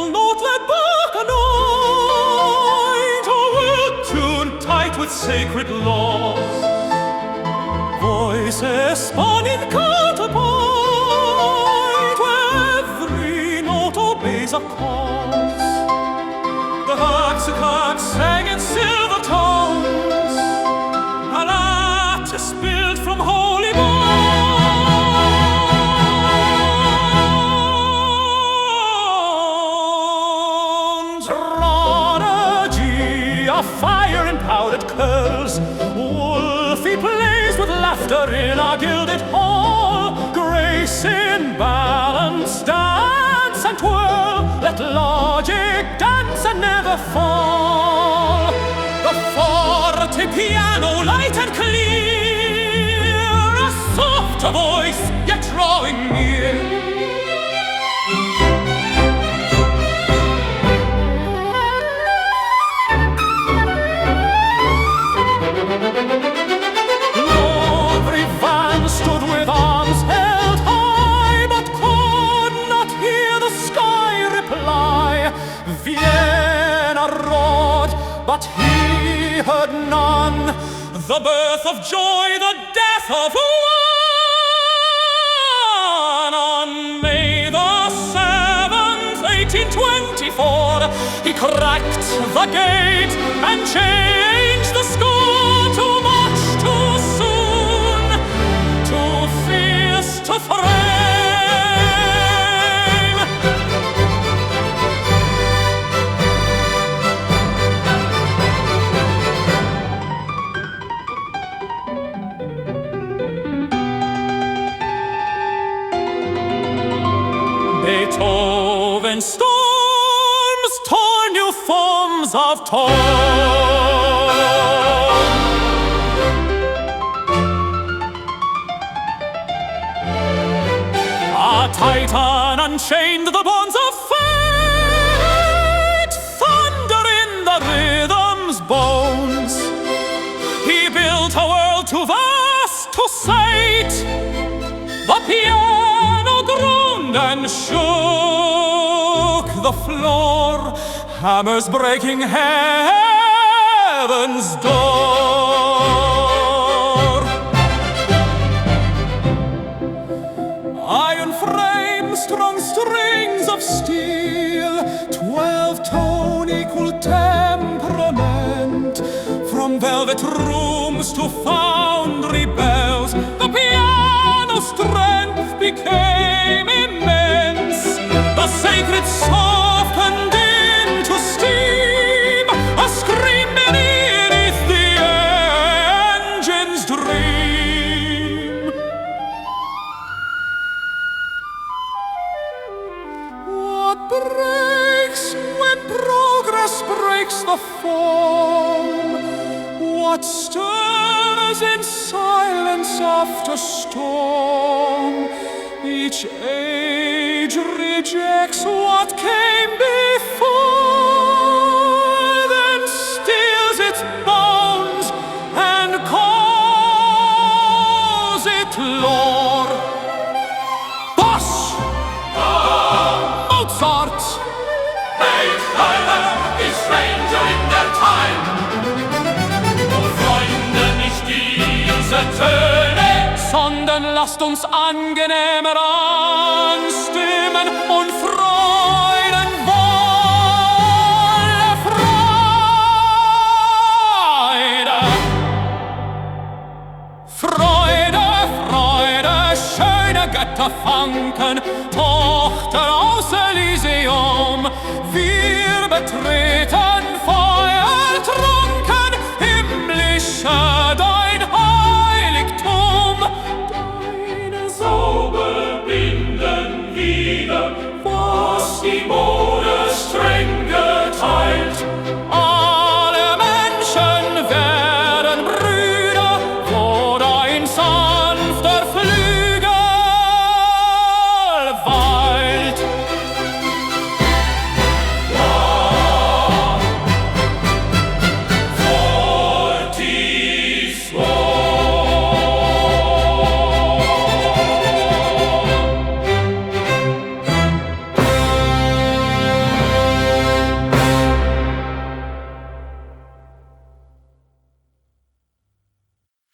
single note led back a night, a world tuned tight with sacred laws. Voices spun in counterpoint, where every note obeys a cause. The harpsichord sang in silver tones, an artist built from holy bones. Prodigy of fire in powdered curls, Wolfie plays with laughter in our gilded hall. Grace in balance, dance and twirl, let logic dance and never fall. The forte piano light and clear, a softer voice yet drawing near. Stood with arms held high, but could not hear the sky reply. Vienna roared, but he heard none. The birth of joy, the death of one. On May the 7th, 1824, he cracked the gate and changed the score. Too much, too soon, too fierce to frame. Beethoven storms, torn new forms of tone. A Titan unchained the bonds of fate, thunder in the rhythm's bones. He built a world too vast to sight. The piano groaned and shook the floor, hammers breaking heaven's door. Iron frames, strong strings of steel, 12-tone equal temperament. From velvet rooms to foundry bells, the piano strength became immense. The sacred softened into steam, a scream beneath the engine's dream. What breaks when progress breaks the form? What stirs in silence after storm? Each age rejects what came before, then steals its bones and calls it lore. Bosch! Mozart! Beethoven ist stranger in der time. Freunde, nicht diese Töne, sondern lasst uns angenehmer anstimmen und Freuden wolle Freude. Freude, Freude, schöne Götterfanken, Tochter aus Elysium, wir betreten